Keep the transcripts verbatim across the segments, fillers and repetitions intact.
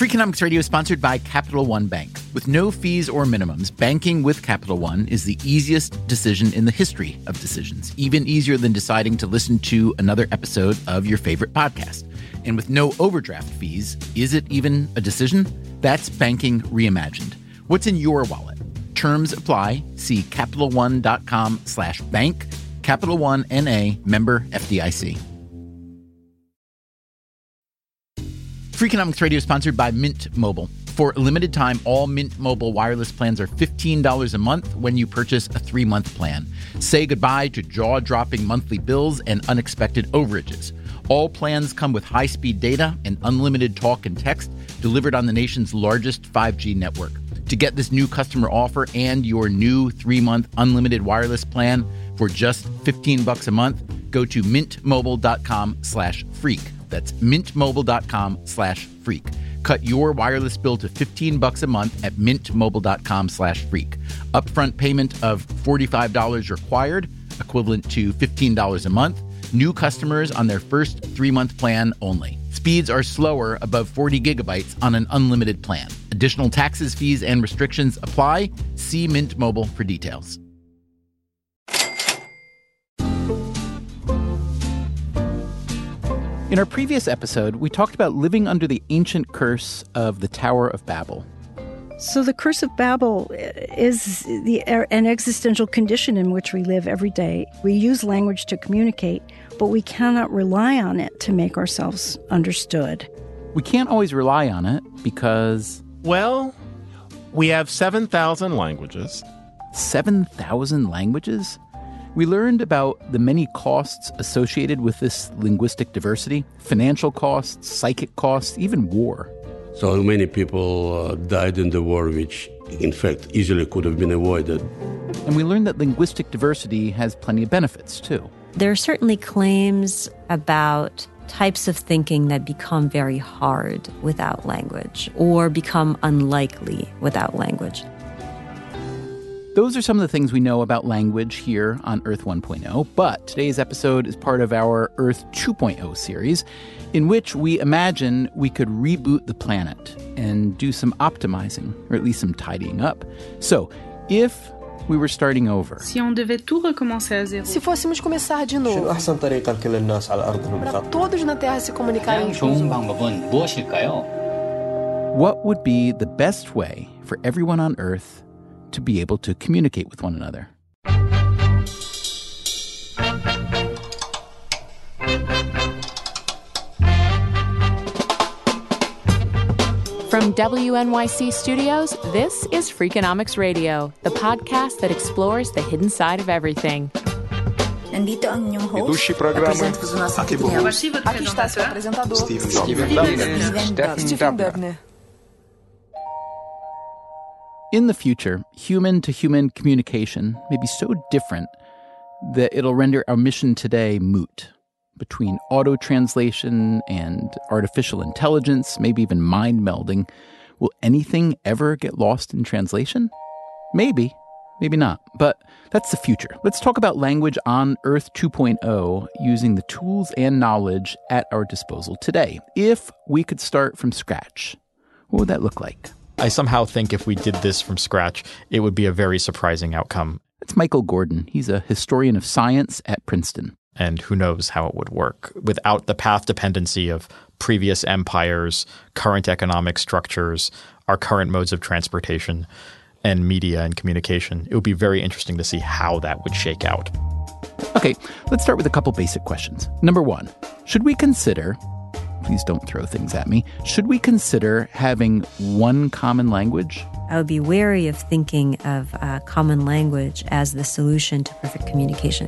Freakonomics Radio is sponsored by Capital One Bank. With no fees or minimums, banking with Capital One is the easiest decision in the history of decisions, even easier than deciding to listen to another episode of your favorite podcast. And with no overdraft fees, is it even a decision? That's banking reimagined. What's in your wallet? Terms apply. See CapitalOne.com slash bank. Capital One N A, member F D I C. Freakonomics Radio is sponsored by Mint Mobile. For a limited time, all Mint Mobile wireless plans are fifteen dollars a month when you purchase a three-month plan. Say goodbye to jaw-dropping monthly bills and unexpected overages. All plans come with high-speed data and unlimited talk and text delivered on the nation's largest five G network. To get this new customer offer and your new three-month unlimited wireless plan for just fifteen bucks a month, go to mintmobile.com slash freak. That's mintmobile.com slash freak. Cut your wireless bill to fifteen bucks a month at mintmobile.com slash freak. Upfront payment of forty-five dollars required, equivalent to fifteen dollars a month. New customers on their first three-month plan only. Speeds are slower above forty gigabytes on an unlimited plan. Additional taxes, fees, and restrictions apply. See Mint Mobile for details. In our previous episode, we talked about living under the ancient curse of the Tower of Babel. So the curse of Babel is the, an existential condition in which we live every day. We use language to communicate, but we cannot rely on it to make ourselves understood. We can't always rely on it because... Well, we have seven thousand languages. seven thousand languages? We learned about the many costs associated with this linguistic diversity, financial costs, psychic costs, even war. So many people uh, died in the war, which in fact easily could have been avoided. And we learned that linguistic diversity has plenty of benefits, too. There are certainly claims about types of thinking that become very hard without language or become unlikely without language. Those are some of the things we know about language here on Earth one point oh, but today's episode is part of our Earth two point oh series, in which we imagine we could reboot the planet and do some optimizing, or at least some tidying up. So, if we were starting over. Si on devait tout recommencer à zéro. Se fôssemos começar de novo. Para todos na Terra se comunicarem juntos. What would be the best way for everyone on Earth to be able to communicate with one another? From W N Y C Studios, this is Freakonomics Radio, the podcast that explores the hidden side of everything. Nandito ang inyong host. Apresento-vos o nosso anfitrião. Aqui está seu apresentador, Stephen Dubner. In the future, human-to-human communication may be so different that it'll render our mission today moot. Between auto-translation and artificial intelligence, maybe even mind-melding, will anything ever get lost in translation? Maybe, maybe not, but that's the future. Let's talk about language on Earth two point oh using the tools and knowledge at our disposal today. If we could start from scratch, what would that look like? I somehow think if we did this from scratch, it would be a very surprising outcome. That's Michael Gordon. He's a historian of science at Princeton. And who knows how it would work without the path dependency of previous empires, current economic structures, our current modes of transportation, and media and communication. It would be very interesting to see how that would shake out. Okay, let's start with a couple basic questions. Number one, should we consider... Please don't throw things at me. Should we consider having one common language? I would be wary of thinking of a common language as the solution to perfect communication.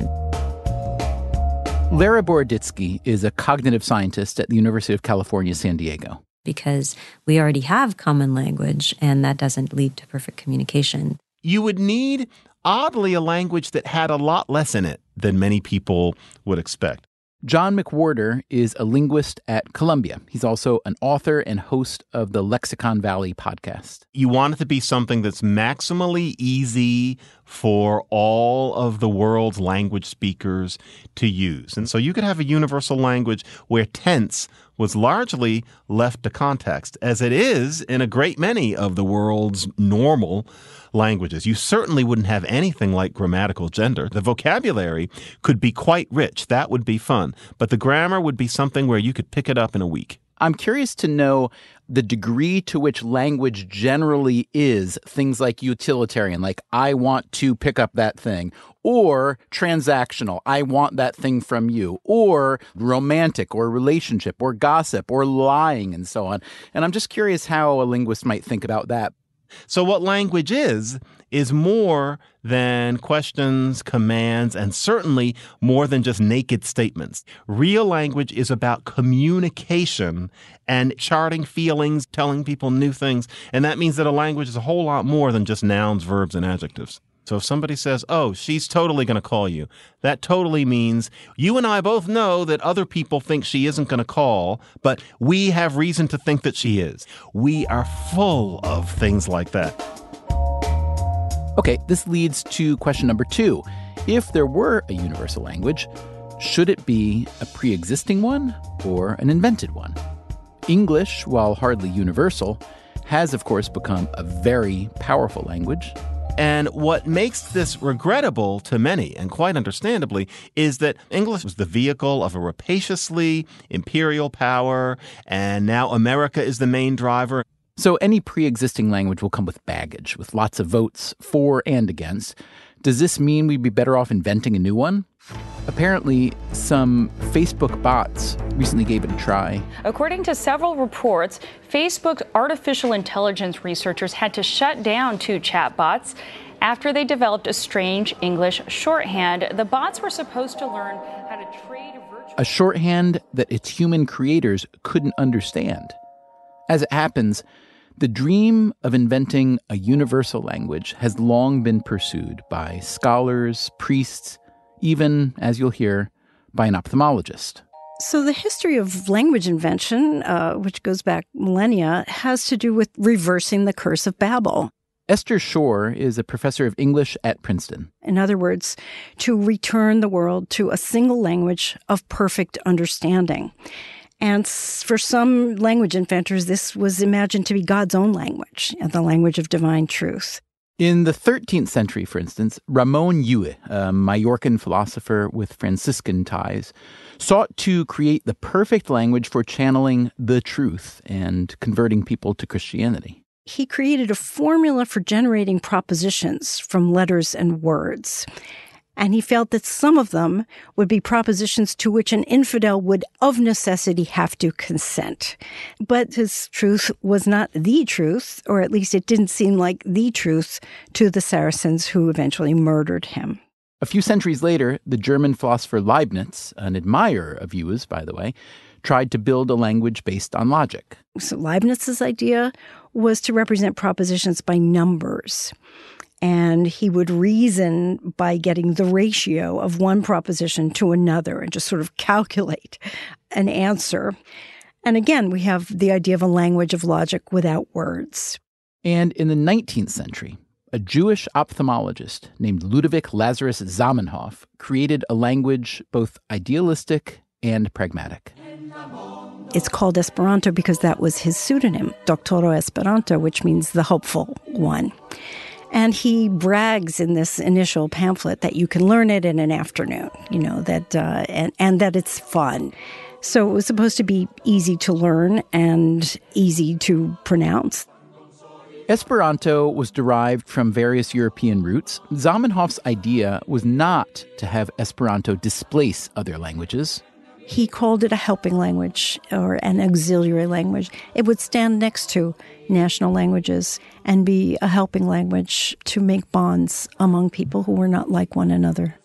Lara Boroditsky is a cognitive scientist at the University of California, San Diego. Because we already have common language, and that doesn't lead to perfect communication. You would need, oddly, a language that had a lot less in it than many people would expect. John McWhorter is a linguist at Columbia. He's also an author and host of the Lexicon Valley podcast. You want it to be something that's maximally easy for all of the world's language speakers to use. And so you could have a universal language where tense was largely left to context, as it is in a great many of the world's normal languages. You certainly wouldn't have anything like grammatical gender. The vocabulary could be quite rich. That would be fun. But the grammar would be something where you could pick it up in a week. I'm curious to know the degree to which language generally is things like utilitarian, like I want to pick up that thing, or transactional, I want that thing from you, or romantic or relationship or gossip or lying and so on. And I'm just curious how a linguist might think about that. So what language is, is more than questions, commands, and certainly more than just naked statements. Real language is about communication and charting feelings, telling people new things. And that means that a language is a whole lot more than just nouns, verbs, and adjectives. So if somebody says, oh, she's totally going to call you, that totally means you and I both know that other people think she isn't going to call, but we have reason to think that she is. We are full of things like that. Okay, this leads to question number two. If there were a universal language, should it be a pre-existing one or an invented one? English, while hardly universal, has, of course, become a very powerful language. And what makes this regrettable to many, and quite understandably, is that English was the vehicle of a rapaciously imperial power, and now America is the main driver. So any pre-existing language will come with baggage, with lots of votes for and against. Does this mean we'd be better off inventing a new one? Apparently, some Facebook bots recently gave it a try. According to several reports, Facebook's artificial intelligence researchers had to shut down two chatbots after they developed a strange English shorthand. The bots were supposed to learn how to trade virtual... A shorthand that its human creators couldn't understand. As it happens, the dream of inventing a universal language has long been pursued by scholars, priests, even, as you'll hear, by an ophthalmologist. So the history of language invention, uh, which goes back millennia, has to do with reversing the curse of Babel. Esther Shore is a professor of English at Princeton. In other words, to return the world to a single language of perfect understanding. And for some language inventors, this was imagined to be God's own language, and the language of divine truth. In the thirteenth century, for instance, Ramon Llull, a Mallorcan philosopher with Franciscan ties, sought to create the perfect language for channeling the truth and converting people to Christianity. He created a formula for generating propositions from letters and words. And he felt that some of them would be propositions to which an infidel would of necessity have to consent. But his truth was not the truth, or at least it didn't seem like the truth to the Saracens who eventually murdered him. A few centuries later, the German philosopher Leibniz, an admirer of Llull's, by the way, tried to build a language based on logic. So Leibniz's idea was to represent propositions by numbers. And he would reason by getting the ratio of one proposition to another and just sort of calculate an answer. And again, we have the idea of a language of logic without words. And in the nineteenth century, a Jewish ophthalmologist named Ludwig Lazarus Zamenhof created a language both idealistic and pragmatic. It's called Esperanto because that was his pseudonym, Doctoro Esperanto, which means the hopeful one. And he brags in this initial pamphlet that you can learn it in an afternoon, you know, that uh, and, and that it's fun. So it was supposed to be easy to learn and easy to pronounce. Esperanto was derived from various European roots. Zamenhof's idea was not to have Esperanto displace other languages. He called it a helping language or an auxiliary language. It would stand next to national languages and be a helping language to make bonds among people who were not like one another.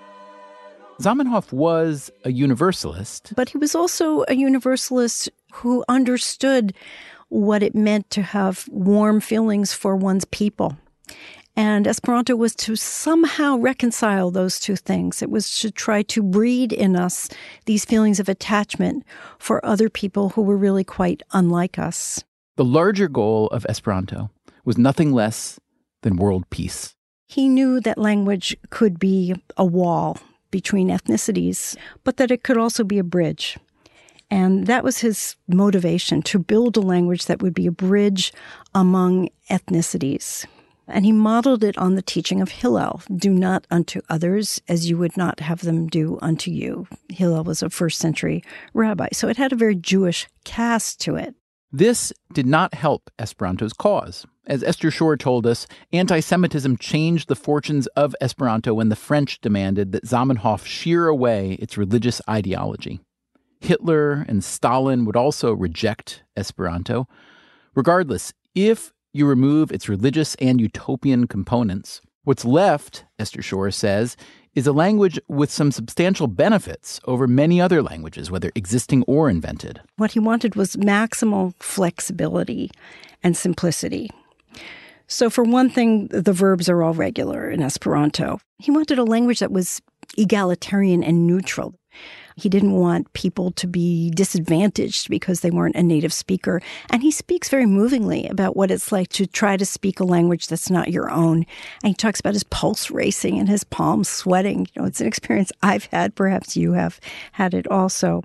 Zamenhof was a universalist. But he was also a universalist who understood what it meant to have warm feelings for one's people. And Esperanto was to somehow reconcile those two things. It was to try to breed in us these feelings of attachment for other people who were really quite unlike us. The larger goal of Esperanto was nothing less than world peace. He knew that language could be a wall between ethnicities, but that it could also be a bridge. And that was his motivation, to build a language that would be a bridge among ethnicities. And he modeled it on the teaching of Hillel, do not unto others as you would not have them do unto you. Hillel was a first century rabbi, so it had a very Jewish cast to it. This did not help Esperanto's cause. As Esther Schor told us, anti-Semitism changed the fortunes of Esperanto when the French demanded that Zamenhof shear away its religious ideology. Hitler and Stalin would also reject Esperanto. Regardless, if you remove its religious and utopian components, what's left, Esther Schor says, is a language with some substantial benefits over many other languages, whether existing or invented. What he wanted was maximal flexibility and simplicity. So for one thing, the verbs are all regular in Esperanto. He wanted a language that was egalitarian and neutral. He didn't want people to be disadvantaged because they weren't a native speaker. And he speaks very movingly about what it's like to try to speak a language that's not your own. And he talks about his pulse racing and his palms sweating. You know, it's an experience I've had. Perhaps you have had it also.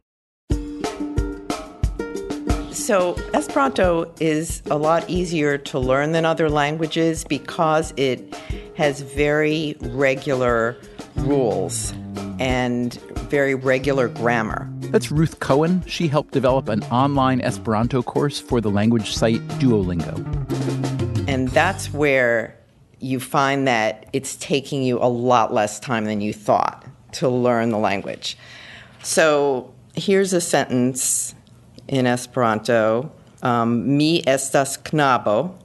So Esperanto is a lot easier to learn than other languages because it has very regular rules and very regular grammar. That's Ruth Cohen. She helped develop an online Esperanto course for the language site Duolingo. And that's where you find that it's taking you a lot less time than you thought to learn the language. So here's a sentence in Esperanto. Um, Mi estas knabo.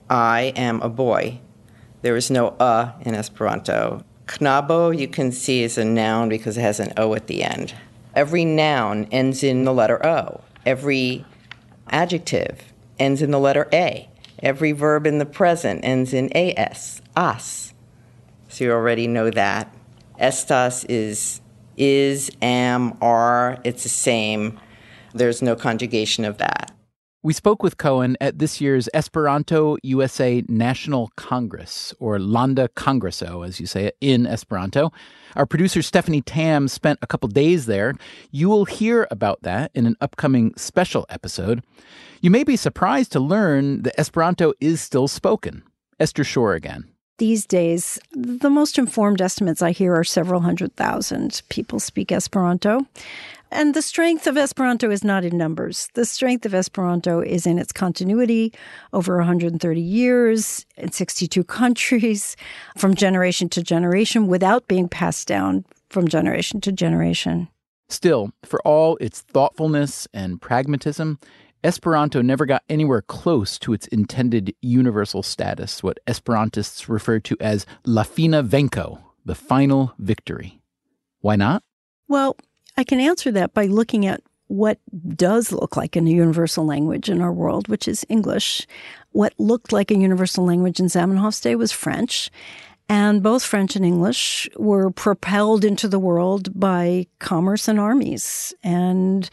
I am a boy. There is no a in Esperanto. Knabo, you can see, is a noun because it has an O at the end. Every noun ends in the letter O. Every adjective ends in the letter A. Every verb in the present ends in as, as. So you already know that. Estas is is, am, are. It's the same. There's no conjugation of that. We spoke with Cohen at this year's Esperanto U S A National Congress, or Landa Congreso, as you say it, in Esperanto. Our producer Stephanie Tam spent a couple days there. You will hear about that in an upcoming special episode. You may be surprised to learn that Esperanto is still spoken. Esther Schor again. These days, the most informed estimates I hear are several hundred thousand people speak Esperanto. And the strength of Esperanto is not in numbers. The strength of Esperanto is in its continuity over one hundred thirty years in sixty-two countries, from generation to generation, without being passed down from generation to generation. Still, for all its thoughtfulness and pragmatism, Esperanto never got anywhere close to its intended universal status, what Esperantists refer to as la fina venko, the final victory. Why not? Well, I can answer that by looking at what does look like a universal language in our world, which is English. What looked like a universal language in Zamenhof's day was French. And both French and English were propelled into the world by commerce and armies. And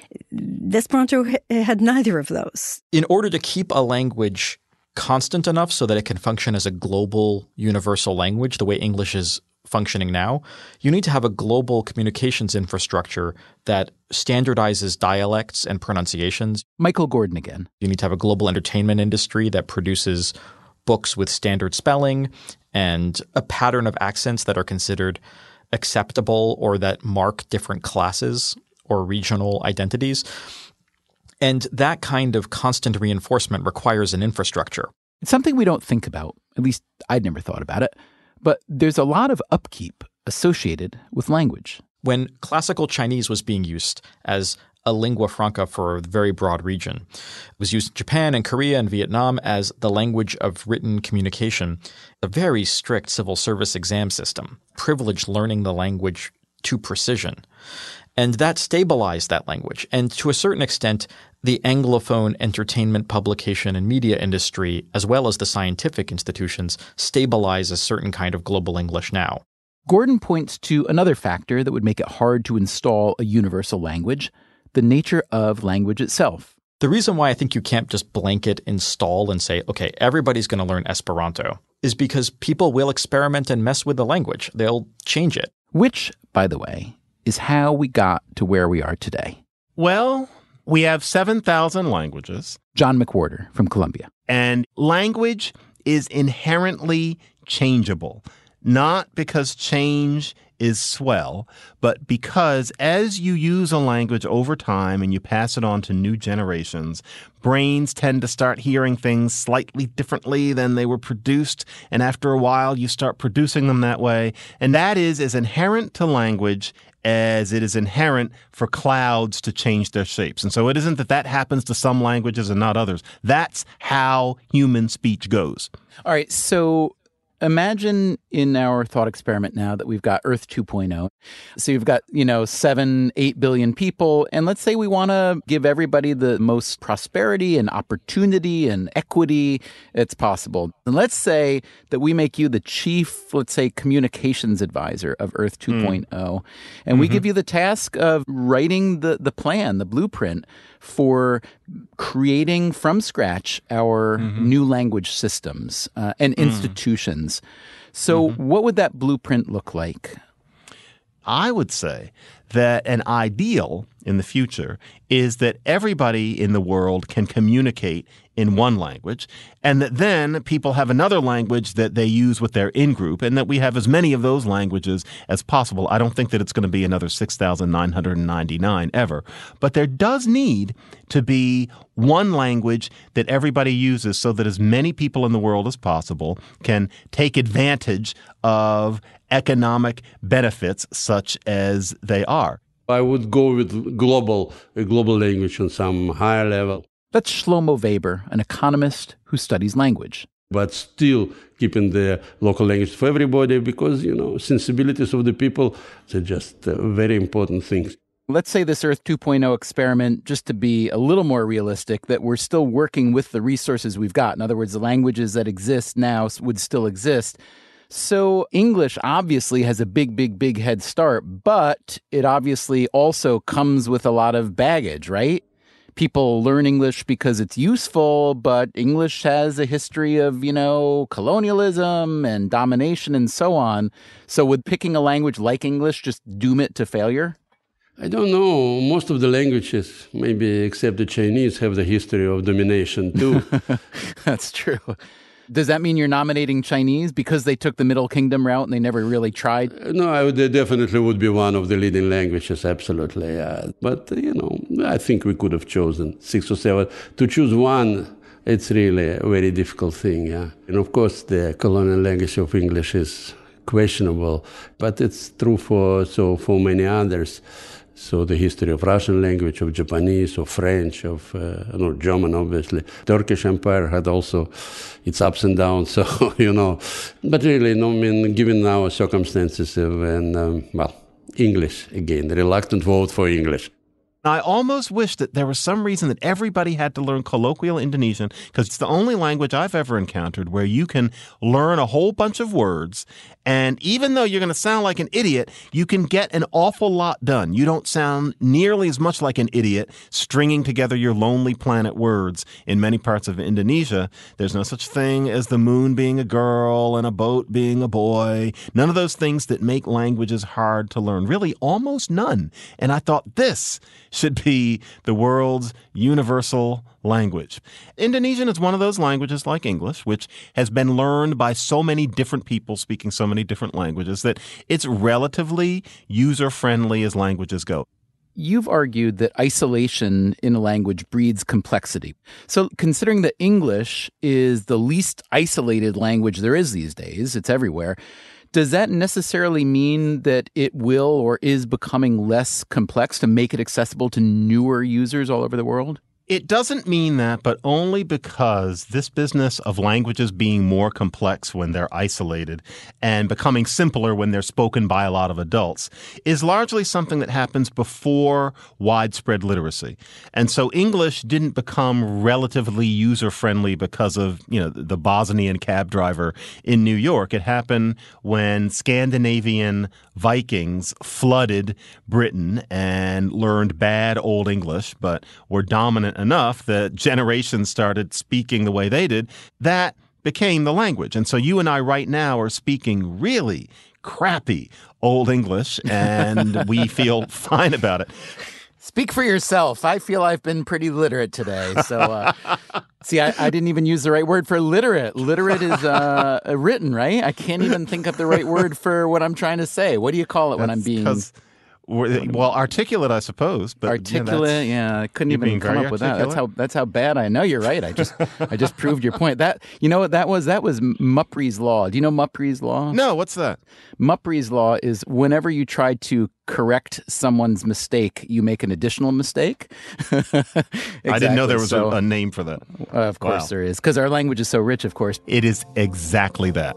Esperanto had neither of those. In order to keep a language constant enough so that it can function as a global universal language, the way English is functioning now, you need to have a global communications infrastructure that standardizes dialects and pronunciations. Michael Gordon again. You need to have a global entertainment industry that produces books with standard spelling and a pattern of accents that are considered acceptable or that mark different classes or regional identities. And that kind of constant reinforcement requires an infrastructure. It's something we don't think about. At least I'd never thought about it. But there's a lot of upkeep associated with language. When classical Chinese was being used as a lingua franca for a very broad region, it was used in Japan and Korea and Vietnam as the language of written communication, a very strict civil service exam system privileged learning the language to precision. And that stabilized that language. And to a certain extent, the Anglophone entertainment, publication, and media industry, as well as the scientific institutions, stabilize a certain kind of global English now. Gordon points to another factor that would make it hard to install a universal language, the nature of language itself. The reason why I think you can't just blanket install and say, okay, everybody's going to learn Esperanto is because people will experiment and mess with the language. They'll change it. Which, by the way, is how we got to where we are today. Well, we have seven thousand languages. John McWhorter from Columbia. And language is inherently changeable, not because change is swell, but because as you use a language over time and you pass it on to new generations, brains tend to start hearing things slightly differently than they were produced. And after a while, you start producing them that way. And that is as inherent to language as it is inherent for clouds to change their shapes. And so it isn't that that happens to some languages and not others. That's how human speech goes. All right, so imagine in our thought experiment now that we've got Earth two point oh. So you've got, you know, seven, eight billion people. And let's say we want to give everybody the most prosperity and opportunity and equity it's possible. And let's say that we make you the chief, let's say, communications advisor of Earth two point oh. Mm. And mm-hmm. we give you the task of writing the, the plan, the blueprint for creating from scratch our mm-hmm. new language systems uh, and mm. institutions. So mm-hmm. what would that blueprint look like? I would say that an ideal in the future is that everybody in the world can communicate in one language, and that then people have another language that they use with their in-group, and that we have as many of those languages as possible. I don't think that it's going to be another six thousand nine hundred ninety-nine ever, but there does need to be one language that everybody uses so that as many people in the world as possible can take advantage of economic benefits such as they are. I would go with global, a global language on some higher level. That's Shlomo Weber, an economist who studies language. But still keeping the local language for everybody because, you know, sensibilities of the people are just uh, very important things. Let's say this Earth two point oh experiment, just to be a little more realistic, that we're still working with the resources we've got. In other words, the languages that exist now would still exist. So English obviously has a big, big, big head start, but it obviously also comes with a lot of baggage, right? People learn English because it's useful, but English has a history of, you know, colonialism and domination and so on. So would picking a language like English just doom it to failure? I don't know. Most of the languages, maybe except the Chinese, have the history of domination too. That's true. Does that mean you're nominating Chinese because they took the Middle Kingdom route and they never really tried? Uh, no, I would, they definitely would be one of the leading languages, absolutely. Uh, but, uh, you know, I think we could have chosen six or seven. To choose one, it's really a very difficult thing, yeah. And, of course, the colonial language of English is questionable, but it's true for so for many others. So the history of Russian language, of Japanese, of French, of uh, no, German, obviously. Turkish Empire had also its ups and downs, so, you know. But really, no, I mean, given our circumstances, uh, and, um, well, English, again, the reluctant vote for English. I almost wish that there was some reason that everybody had to learn colloquial Indonesian, because it's the only language I've ever encountered where you can learn a whole bunch of words, and even though you're going to sound like an idiot, you can get an awful lot done. You don't sound nearly as much like an idiot stringing together your Lonely Planet words. In many parts of Indonesia, there's no such thing as the moon being a girl and a boat being a boy. None of those things that make languages hard to learn. Really, almost none. And I thought this should be the world's universal language. Indonesian is one of those languages like English, which has been learned by so many different people speaking so many different languages that it's relatively user-friendly as languages go. You've argued that isolation in a language breeds complexity. So considering that English is the least isolated language there is these days, it's everywhere, does that necessarily mean that it will or is becoming less complex to make it accessible to newer users all over the world? It doesn't mean that, but only because this business of languages being more complex when they're isolated and becoming simpler when they're spoken by a lot of adults is largely something that happens before widespread literacy. And so English didn't become relatively user-friendly because of, you know, the Bosnian cab driver in New York. It happened when Scandinavian Vikings flooded Britain and learned bad Old English, but were dominant enough that generations started speaking the way they did, that became the language. And so you and I right now are speaking really crappy Old English, and we feel fine about it. Speak for yourself. I feel I've been pretty literate today. So, uh, see, I, I didn't even use the right word for literate. Literate is uh, written, right? I can't even think of the right word for what I'm trying to say. What do you call it That's when I'm being... Well, articulate, I suppose. But articulate, yeah, yeah I couldn't even come up with articulate. that. That's how that's how bad I know. You're right. I just I just proved your point. That you know what that was? That was Mupry's law. Do you know Mupry's law? No, what's that? Mupry's law is whenever you try to correct someone's mistake, you make an additional mistake. Exactly. I didn't know there was so, a, a name for that. Uh, of course wow. there is, because our language is so rich. Of course, it is exactly that.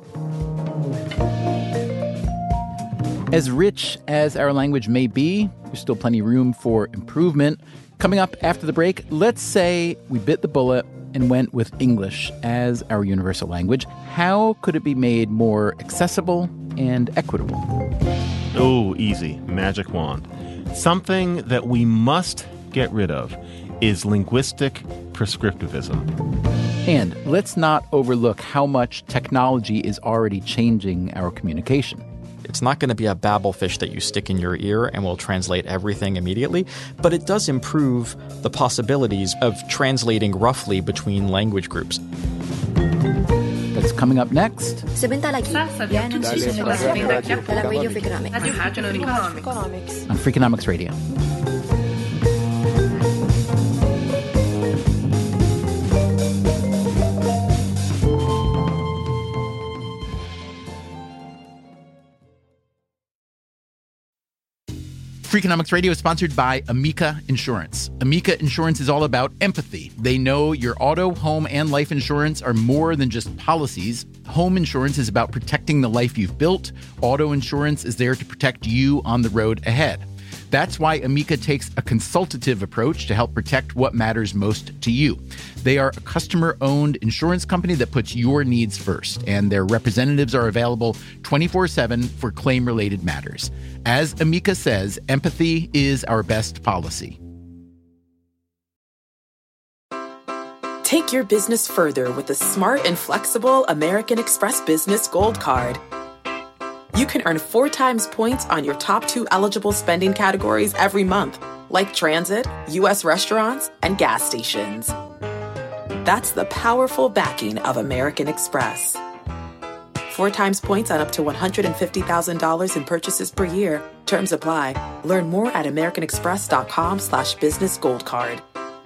As rich as our language may be, there's still plenty of room for improvement. Coming up after the break, let's say we bit the bullet and went with English as our universal language. How could it be made more accessible and equitable? Oh, easy. Magic wand. Something that we must get rid of is linguistic prescriptivism. And let's not overlook how much technology is already changing our communication. It's not going to be a Babelfish that you stick in your ear and will translate everything immediately, but it does improve the possibilities of translating roughly between language groups. That's coming up next. Sebentar lagi, yan ang susunod na dalam Radio Freakonomics. On Freakonomics Radio. Freakonomics Radio is sponsored by Amica Insurance. Amica Insurance is all about empathy. They know your auto, home, and life insurance are more than just policies. Home insurance is about protecting the life you've built. Auto insurance is there to protect you on the road ahead. That's why Amica takes a consultative approach to help protect what matters most to you. They are a customer-owned insurance company that puts your needs first, and their representatives are available twenty-four seven for claim-related matters. As Amica says, empathy is our best policy. Take your business further with the smart and flexible American Express Business Gold Card. You can earn four times points on your top two eligible spending categories every month, like transit, U S restaurants, and gas stations. That's the powerful backing of American Express. Four times points on up to one hundred fifty thousand dollars in purchases per year. Terms apply. Learn more at americanexpress.com slash business gold card.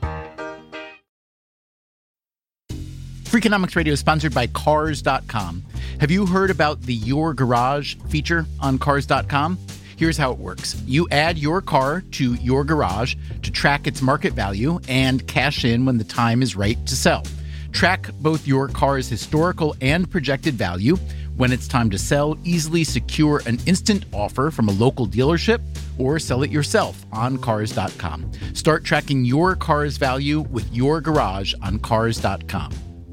Freakonomics Radio is sponsored by Cars dot com. Have you heard about the Your Garage feature on Cars dot com? Here's how it works. You add your car to your garage to track its market value and cash in when the time is right to sell. Track both your car's historical and projected value. When it's time to sell, easily secure an instant offer from a local dealership or sell it yourself on Cars dot com. Start tracking your car's value with your garage on Cars dot com.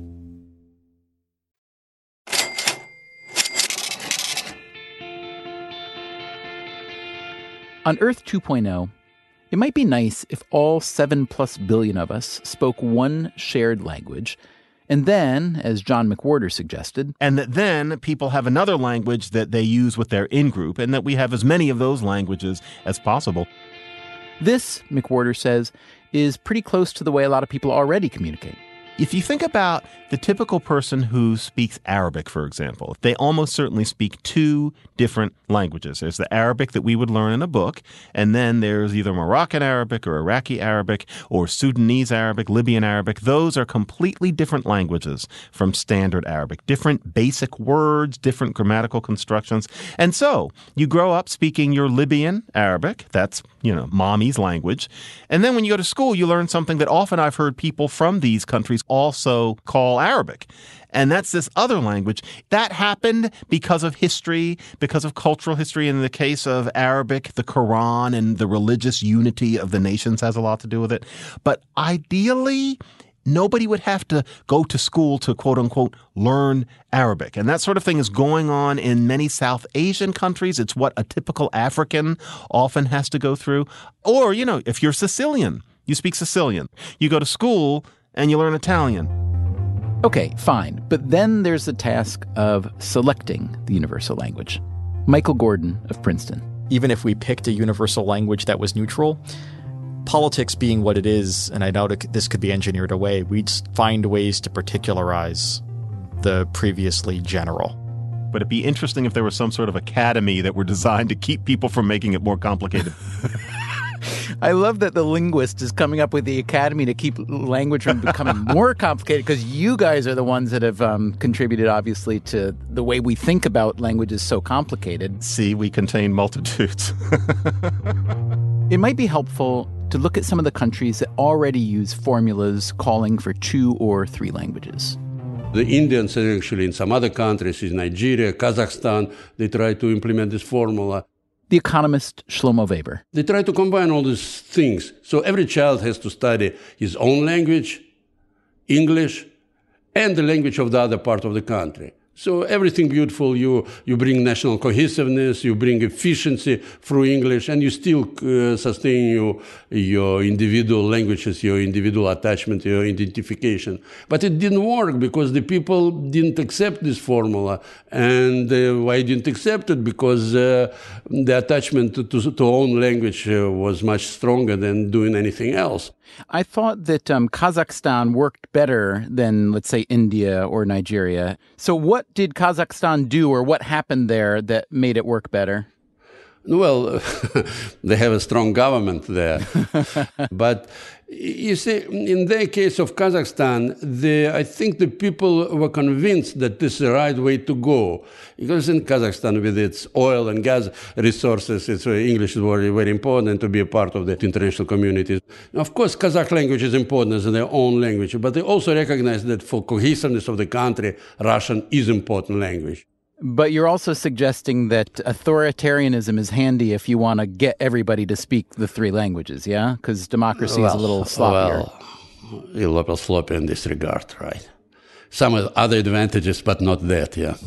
On Earth two point oh, it might be nice if all seven plus billion of us spoke one shared language, and then, as John McWhorter suggested, and that then people have another language that they use with their in-group, and that we have as many of those languages as possible. This, McWhorter says, is pretty close to the way a lot of people already communicate. If you think about the typical person who speaks Arabic, for example, they almost certainly speak two different languages. There's the Arabic that we would learn in a book, and then there's either Moroccan Arabic or Iraqi Arabic or Sudanese Arabic, Libyan Arabic. Those are completely different languages from standard Arabic. Different basic words, different grammatical constructions. And so you grow up speaking your Libyan Arabic. That's, you know, mommy's language. And then when you go to school, you learn something that often I've heard people from these countries also call Arabic. And that's this other language. That happened because of history, because of cultural history. In the case of Arabic, the Quran and the religious unity of the nations has a lot to do with it. But ideally, nobody would have to go to school to, quote unquote, learn Arabic. And that sort of thing is going on in many South Asian countries. It's what a typical African often has to go through. Or, you know, if you're Sicilian, You speak Sicilian. You go to school and you learn Italian. Okay, fine. But then there's the task of selecting the universal language. Michael Gordon of Princeton. Even if we picked a universal language that was neutral, politics being what it is, and I know this could be engineered away, we'd find ways to particularize the previously general. But it'd be interesting if there was some sort of academy that were designed to keep people from making it more complicated. I love that the linguist is coming up with the academy to keep language from becoming more complicated, because you guys are the ones that have um, contributed, obviously, to the way we think about languages so complicated. See, we contain multitudes. It might be helpful to look at some of the countries that already use formulas calling for two or three languages. The Indians, actually, in some other countries, in Nigeria, Kazakhstan, they try to implement this formula. The economist Shlomo Weber. They try to combine all these things. So every child has to study his own language, English, and the language of the other part of the country. So everything beautiful, you, you bring national cohesiveness, you bring efficiency through English, and you still uh, sustain your, your individual languages, your individual attachment, your identification. But it didn't work because the people didn't accept this formula. And uh, why didn't accept it? Because uh, the attachment to, to, to own language uh, was much stronger than doing anything else. I thought that um, Kazakhstan worked better than, let's say, India or Nigeria. So what did Kazakhstan do, or what happened there that made it work better? Well, they have a strong government there. But you see, in the case of Kazakhstan, the, I think the people were convinced that this is the right way to go. Because in Kazakhstan, with its oil and gas resources, it's, uh, English is very, very important to be a part of the international community. Of course, Kazakh language is important as their own language, but they also recognize that for cohesiveness of the country, Russian is important language. But you're also suggesting that authoritarianism is handy if you want to get everybody to speak the three languages, yeah? Because democracy well, is a little sloppier. Well, a little sloppy in this regard, right? Some other advantages, but not that, yeah.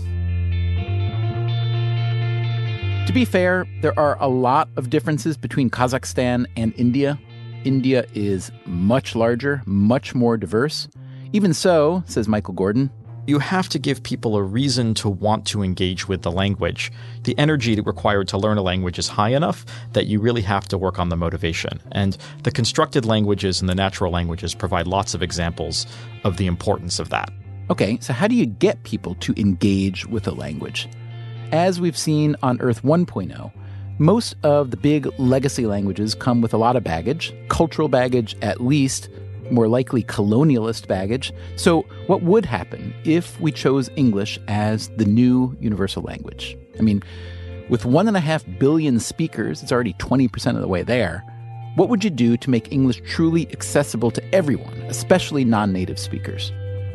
To be fair, there are a lot of differences between Kazakhstan and India. India is much larger, much more diverse. Even so, says Michael Gordon, you have to give people a reason to want to engage with the language. The energy required to learn a language is high enough that you really have to work on the motivation. And the constructed languages and the natural languages provide lots of examples of the importance of that. Okay, so how do you get people to engage with a language? As we've seen on Earth one point oh, most of the big legacy languages come with a lot of baggage, cultural baggage at least, more likely colonialist baggage. So what would happen if we chose English as the new universal language? I mean, with one and a half billion speakers, it's already twenty percent of the way there. What would you do to make English truly accessible to everyone, especially non-native speakers?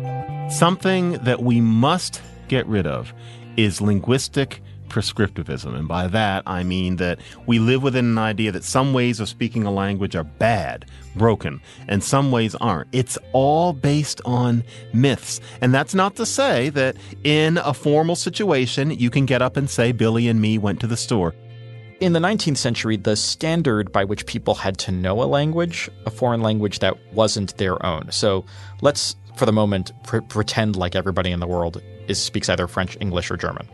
Something that we must get rid of is linguistic prescriptivism. And by that, I mean that we live within an idea that some ways of speaking a language are bad, broken, and some ways aren't. It's all based on myths. And that's not to say that in a formal situation, you can get up and say, Billy and me went to the store. In the nineteenth century, the standard by which people had to know a language, a foreign language that wasn't their own. So let's, for the moment, pr- pretend like everybody in the world is speaks either French, English, or German.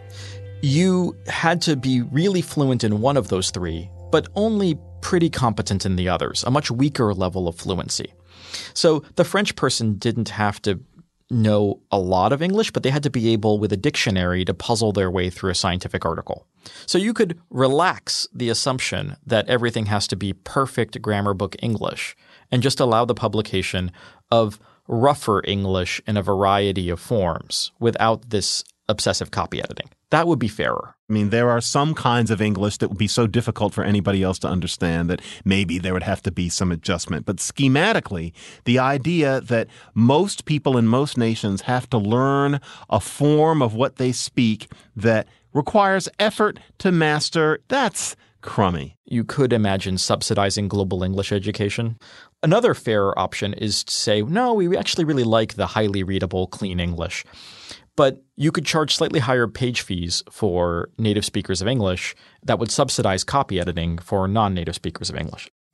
You had to be really fluent in one of those three, but only pretty competent in the others, a much weaker level of fluency. So the French person didn't have to know a lot of English, but they had to be able, with a dictionary, to puzzle their way through a scientific article. So you could relax the assumption that everything has to be perfect grammar book English and just allow the publication of rougher English in a variety of forms without this obsessive copy editing. That would be fairer. I mean, there are some kinds of English that would be so difficult for anybody else to understand that maybe there would have to be some adjustment. But schematically, the idea that most people in most nations have to learn a form of what they speak that requires effort to master, that's crummy. You could imagine subsidizing global English education. Another fairer option is to say, no, we actually really like the highly readable, clean English. But you could charge slightly higher page fees for native speakers of English that would subsidize copy editing for non-native speakers of English.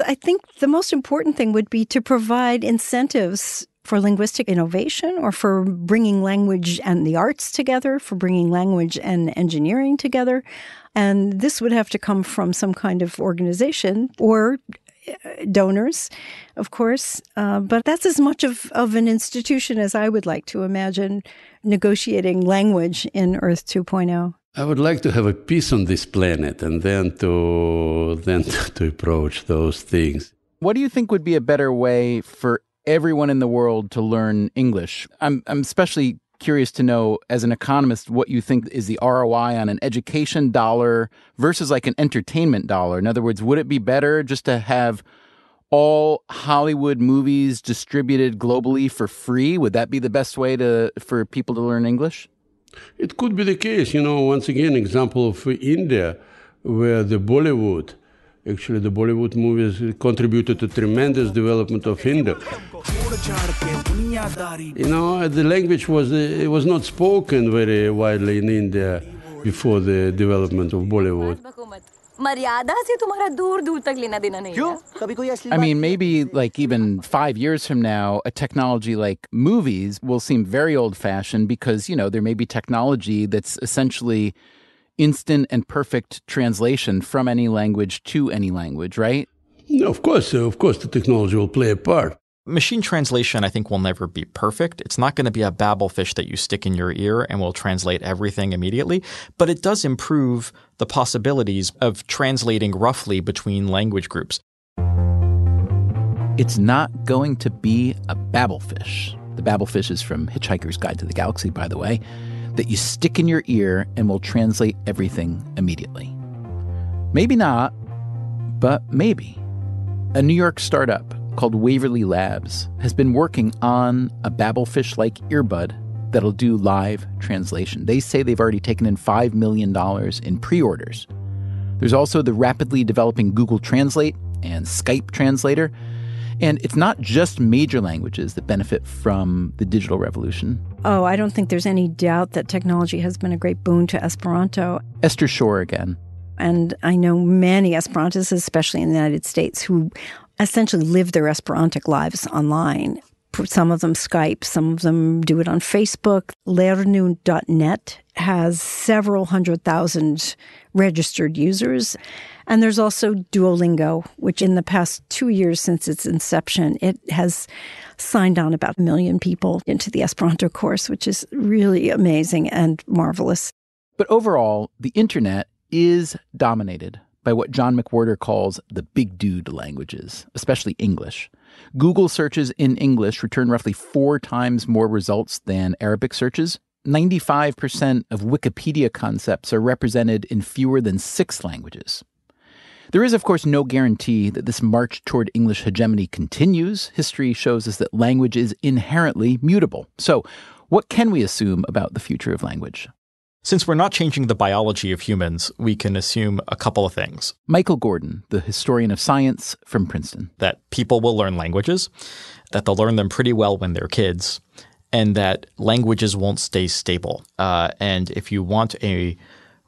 I think the most important thing would be to provide incentives for linguistic innovation or for bringing language and the arts together, for bringing language and engineering together. And this would have to come from some kind of organization or donors, of course. Uh, but that's as much of, of an institution as I would like to imagine negotiating language in Earth two point oh. I would like to have a peace on this planet and then to then to approach those things. What do you think would be a better way for everyone in the world to learn English? I'm I'm especially curious to know, as an economist, what you think is the R O I on an education dollar versus like an entertainment dollar. In other words, would it be better just to have all Hollywood movies distributed globally for free? Would that be the best way to for people to learn English? It could be the case. You know, once again, example of India, where the Bollywood, actually the Bollywood movies contributed to tremendous development of India. You know, the language was, it was not spoken very widely in India before the development of Bollywood. I mean, maybe like even five years from now, a technology like movies will seem very old-fashioned because, you know, there may be technology that's essentially instant and perfect translation from any language to any language, right? No, of course, of course, the technology will play a part. Machine translation, I think, will never be perfect. It's not going to be a Babelfish that you stick in your ear and will translate everything immediately, but it does improve the possibilities of translating roughly between language groups. It's not going to be a Babelfish. The Babelfish is from Hitchhiker's Guide to the Galaxy, by the way, that you stick in your ear and will translate everything immediately. Maybe not, but maybe. A New York startup called Waverly Labs has been working on a Babelfish-like earbud that'll do live translation. They say they've already taken in five million dollars in pre-orders. There's also the rapidly developing Google Translate and Skype Translator. And it's not just major languages that benefit from the digital revolution. Oh, I don't think there's any doubt that technology has been a great boon to Esperanto. Esther Shore again. And I know many Esperantists, especially in the United States, who essentially live their Esperantic lives online. Some of them Skype, some of them do it on Facebook. Lernu dot net has several hundred thousand registered users. And there's also Duolingo, which in the past two years since its inception, it has signed on about a million people into the Esperanto course, which is really amazing and marvelous. But overall, the internet is dominated by what John McWhorter calls the big dude languages, especially English. Google searches in English return roughly four times more results than Arabic searches. ninety-five percent of Wikipedia concepts are represented in fewer than six languages. There is, of course, no guarantee that this march toward English hegemony continues. History shows us that language is inherently mutable. So, what can we assume about the future of language? Since we're not changing the biology of humans, we can assume a couple of things. Michael Gordon, the historian of science from Princeton. That people will learn languages, that they'll learn them pretty well when they're kids, and that languages won't stay stable. Uh, and if you want a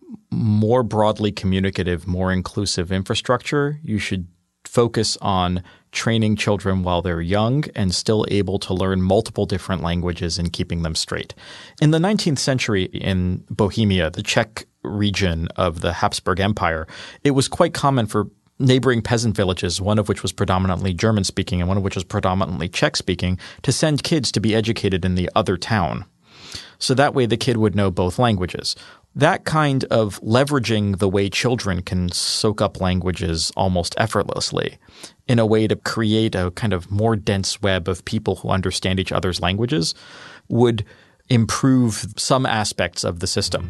more broadly communicative, more inclusive infrastructure, you should focus on training children while they're young and still able to learn multiple different languages and keeping them straight. In the nineteenth century in Bohemia, the Czech region of the Habsburg Empire, it was quite common for neighboring peasant villages, one of which was predominantly German-speaking and one of which was predominantly Czech-speaking, to send kids to be educated in the other town. So that way the kid would know both languages. That kind of leveraging the way children can soak up languages almost effortlessly in a way to create a kind of more dense web of people who understand each other's languages would improve some aspects of the system.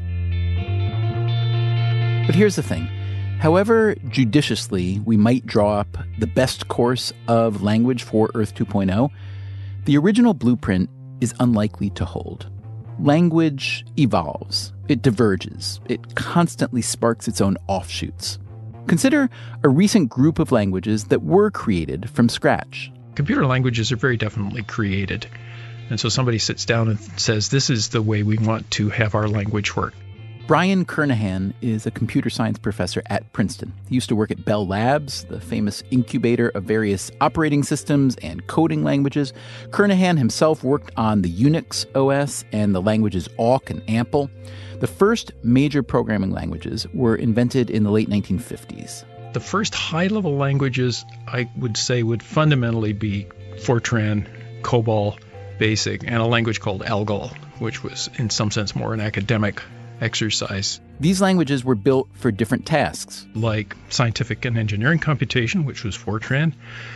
But here's the thing. However judiciously we might draw up the best course of language for Earth two point oh, the original blueprint is unlikely to hold. Language evolves. It diverges. It constantly sparks its own offshoots. Consider a recent group of languages that were created from scratch. Computer languages are very definitely created. And so somebody sits down and says, this is the way we want to have our language work. Brian Kernighan is a computer science professor at Princeton. He used to work at Bell Labs, the famous incubator of various operating systems and coding languages. Kernighan himself worked on the Unix O S and the languages awk and ample. The first major programming languages were invented in the late nineteen fifties. The first high-level languages, I would say, would fundamentally be Fortran, COBOL, BASIC, and a language called ALGOL, which was in some sense more an academic exercise. These languages were built for different tasks. Like scientific and engineering computation, which was Fortran,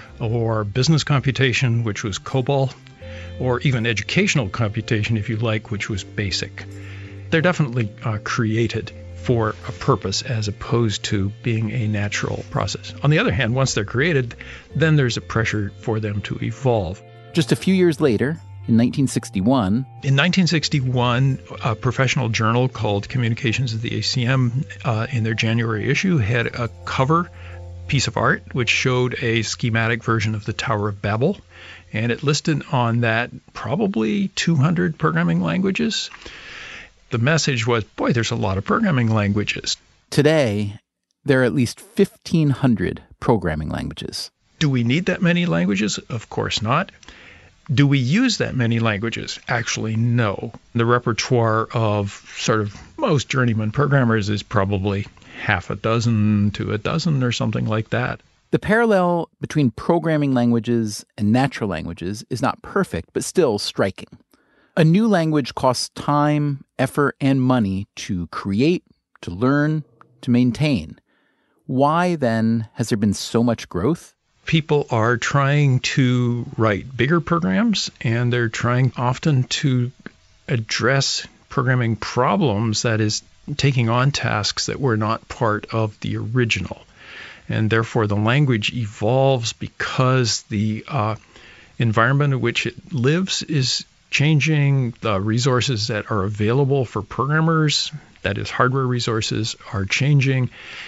or business computation, which was COBOL, or even educational computation, if you like, which was BASIC. They're definitely uh, created for a purpose as opposed to being a natural process. On the other hand, once they're created, then there's a pressure for them to evolve. Just a few years later, in nineteen sixty-one... In nineteen sixty-one, a professional journal called Communications of the A C M, uh, in their January issue, had a cover piece of art which showed a schematic version of the Tower of Babel, and it listed on that probably two hundred programming languages. The message was, boy, there's a lot of programming languages. Today, there are at least fifteen hundred programming languages. Do we need that many languages? Of course not. Do we use that many languages? Actually, no. The repertoire of sort of most journeyman programmers is probably half a dozen to a dozen or something like that. The parallel between programming languages and natural languages is not perfect, but still striking. A new language costs time, effort, and money to create, to learn, to maintain. Why, then, has there been so much growth? People are trying to write bigger programs, and they're trying often to address programming problems, that is, taking on tasks that were not part of the original. And therefore, the language evolves because the uh, environment in which it lives is changing. The resources that are available for programmers, that is, hardware resources, are changing.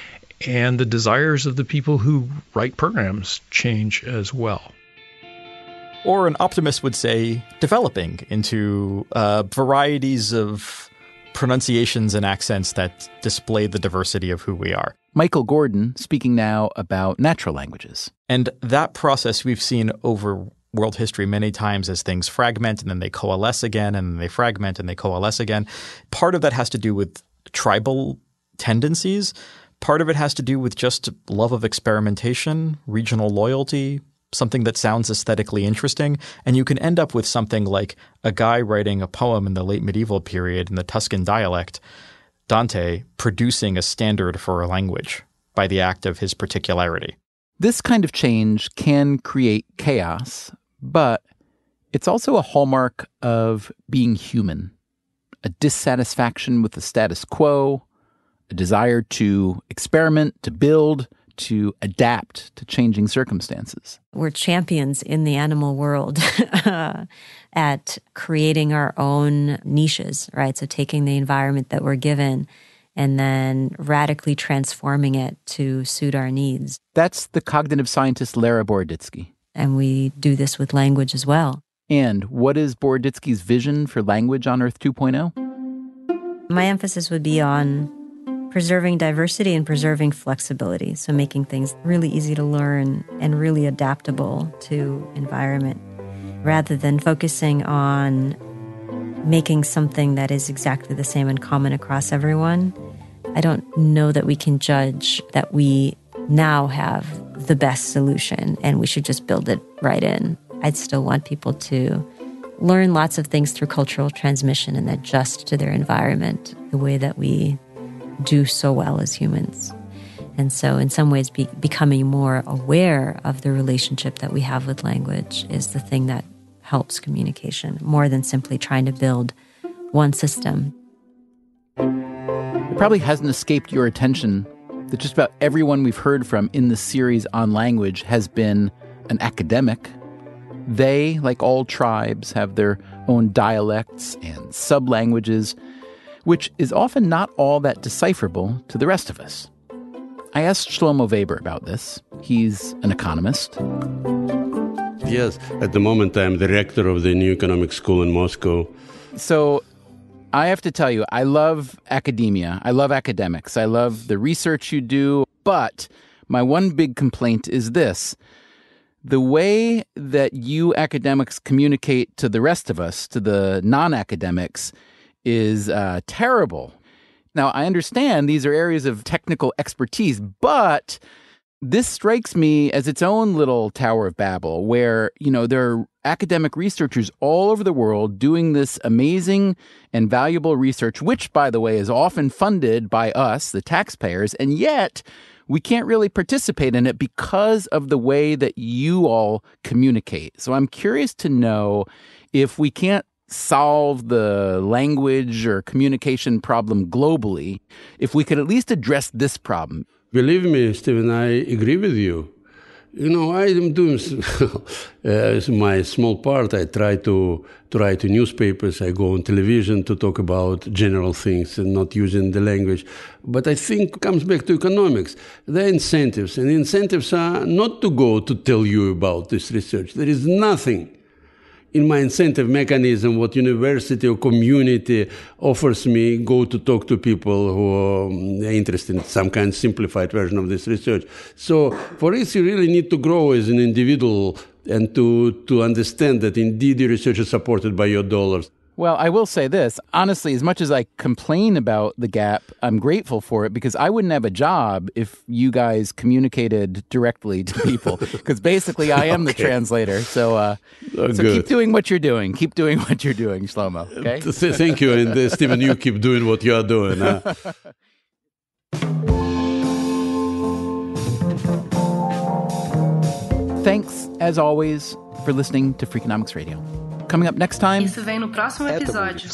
And the desires of the people who write programs change as well. Or an optimist would say developing into uh, varieties of pronunciations and accents that display the diversity of who we are. Michael Gordon speaking now about natural languages. And that process we've seen over world history many times as things fragment and then they coalesce again and then they fragment and they coalesce again. Part of that has to do with tribal tendencies. Part of it has to do with just love of experimentation, regional loyalty, something that sounds aesthetically interesting. And you can end up with something like a guy writing a poem in the late medieval period in the Tuscan dialect, Dante, producing a standard for a language by the act of his particularity. This kind of change can create chaos, but it's also a hallmark of being human, a dissatisfaction with the status quo, a desire to experiment, to build, to adapt to changing circumstances. We're champions in the animal world at creating our own niches, right? So taking the environment that we're given and then radically transforming it to suit our needs. That's the cognitive scientist Lara Boroditsky. And we do this with language as well. And what is Boroditsky's vision for language on Earth two point oh? My emphasis would be on preserving diversity and preserving flexibility, so making things really easy to learn and really adaptable to environment, rather than focusing on making something that is exactly the same and common across everyone. I don't know that we can judge that we now have the best solution and we should just build it right in. I'd still want people to learn lots of things through cultural transmission and adjust to their environment the way that we do so well as humans. And so in some ways, be, becoming more aware of the relationship that we have with language is the thing that helps communication, more than simply trying to build one system. It probably hasn't escaped your attention that just about everyone we've heard from in the series on language has been an academic. They, like all tribes, have their own dialects and sub-languages, which is often not all that decipherable to the rest of us. I asked Shlomo Weber about this. He's an economist. Yes, at the moment I'm the rector of the New Economic School in Moscow. So I have to tell you, I love academia. I love academics. I love the research you do. But my one big complaint is this. The way that you academics communicate to the rest of us, to the non-academics, is uh, terrible. Now, I understand these are areas of technical expertise, but this strikes me as its own little Tower of Babel, where, you know, there are academic researchers all over the world doing this amazing and valuable research, which, by the way, is often funded by us, the taxpayers, and yet we can't really participate in it because of the way that you all communicate. So I'm curious to know if we can't solve the language or communication problem globally, if we could at least address this problem. Believe me, Stephen, I agree with you. You know, I am doing uh, my small part. I try to, to write to newspapers. I go on television to talk about general things and not using the language. But I think it comes back to economics. There are incentives, and incentives are not to go to tell you about this research. There is nothing in my incentive mechanism, what university or community offers me, go to talk to people who are interested in some kind of simplified version of this research. So for this, you really need to grow as an individual and to, to understand that indeed your research is supported by your dollars. Well, I will say this. Honestly, as much as I complain about the gap, I'm grateful for it because I wouldn't have a job if you guys communicated directly to people. Because basically, I am okay. the translator. So, uh, oh, so keep doing what you're doing. Keep doing what you're doing, Shlomo. Okay. Thank you, and uh, Stephen, you keep doing what you are doing. Huh? Thanks, as always, for listening to Freakonomics Radio. Coming up next time. Isso vem no próximo episódio.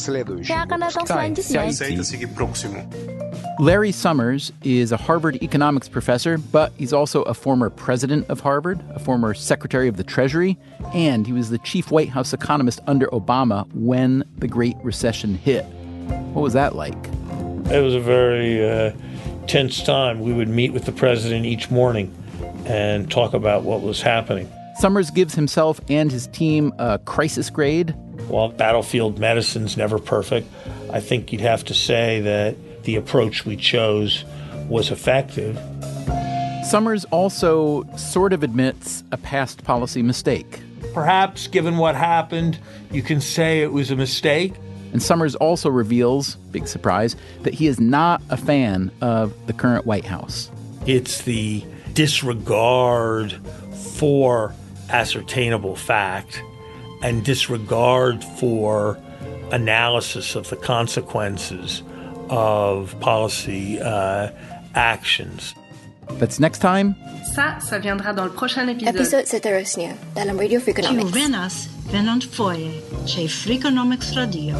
Larry Summers is a Harvard economics professor, but he's also a former president of Harvard, a former secretary of the Treasury, and he was the chief White House economist under Obama when the Great Recession hit. What was that like? It was a very uh, tense time. We would meet with the president each morning and talk about what was happening. Summers gives himself and his team a crisis grade. While battlefield medicine's never perfect, I think you'd have to say that the approach we chose was effective. Summers also sort of admits a past policy mistake. Perhaps, given what happened, you can say it was a mistake. And Summers also reveals, big surprise, that he is not a fan of the current White House. It's the disregard for ascertainable fact and disregard for analysis of the consequences of policy uh, actions. That's next time. Ça, ça viendra dans le prochain épisode. Episode setteročnia, dalam Radio Freakonomics. Či u nás venant foje, če Freakonomics Radio.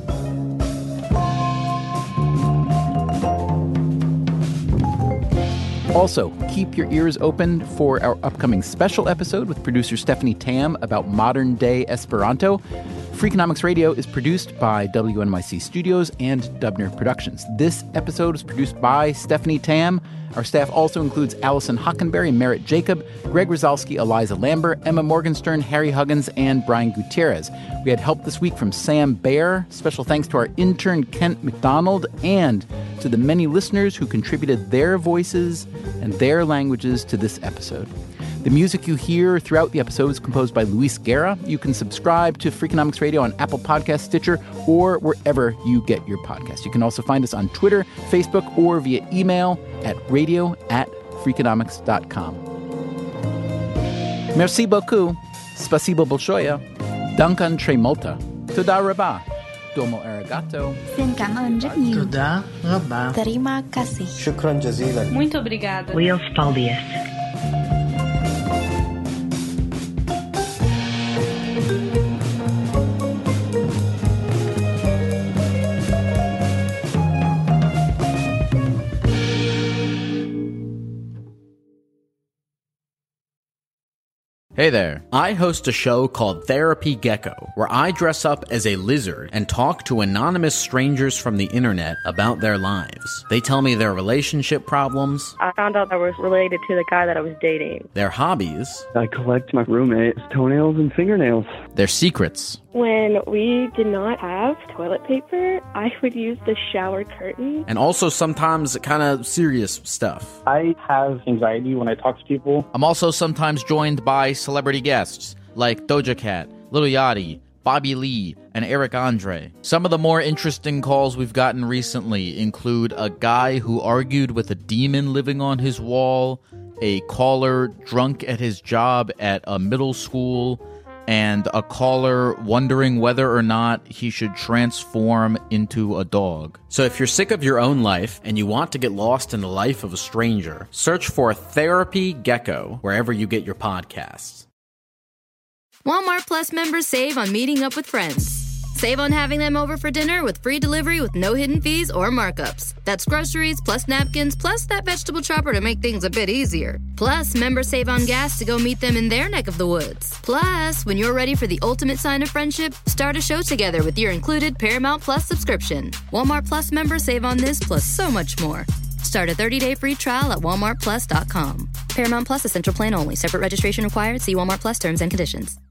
Also, keep your ears open for our upcoming special episode with producer Stephanie Tam about modern-day Esperanto. Freakonomics Radio is produced by W N Y C Studios and Dubner Productions. This episode was produced by Stephanie Tam. Our staff also includes Allison Hockenberry, Merritt Jacob, Greg Rosalski, Eliza Lambert, Emma Morgenstern, Harry Huggins, and Brian Gutierrez. We had help this week from Sam Baer. Special thanks to our intern, Kent McDonald, and to the many listeners who contributed their voices and their languages to this episode. The music you hear throughout the episode is composed by Luis Guerra. You can subscribe to Freakonomics Radio on Apple Podcasts, Stitcher, or wherever you get your podcasts. You can also find us on Twitter, Facebook, or via email at radio at freakonomics dot com. Merci beaucoup. Spasibo bolshoya. Dankan tremolta. Toda rabah. Domo arigato. Xin cảm ơn rất nhiều. Toda rabah. Terima kasih. Shukran jazilan. Muito obrigada. Wheels paldies. Hey there. I host a show called Therapy Gecko, where I dress up as a lizard and talk to anonymous strangers from the internet about their lives. They tell me their relationship problems. I found out I was related to the guy that I was dating. Their hobbies. I collect my roommate's toenails and fingernails. Their secrets. When we did not have toilet paper, I would use the shower curtain. And also sometimes kind of serious stuff. I have anxiety when I talk to people. I'm also sometimes joined by celebrity guests like Doja Cat, Lil Yachty, Bobby Lee, and Eric Andre. Some of the more interesting calls we've gotten recently include a guy who argued with a demon living on his wall, a caller drunk at his job at a middle school, and a caller wondering whether or not he should transform into a dog. So if you're sick of your own life and you want to get lost in the life of a stranger, search for Therapy Gecko wherever you get your podcasts. Walmart Plus members save on meeting up with friends. Save on having them over for dinner with free delivery with no hidden fees or markups. That's groceries, plus napkins, plus that vegetable chopper to make things a bit easier. Plus, members save on gas to go meet them in their neck of the woods. Plus, when you're ready for the ultimate sign of friendship, start a show together with your included Paramount Plus subscription. Walmart Plus members save on this plus so much more. Start a thirty-day free trial at walmart plus dot com. Paramount Plus Essential Plan only. Separate registration required. See Walmart Plus terms and conditions.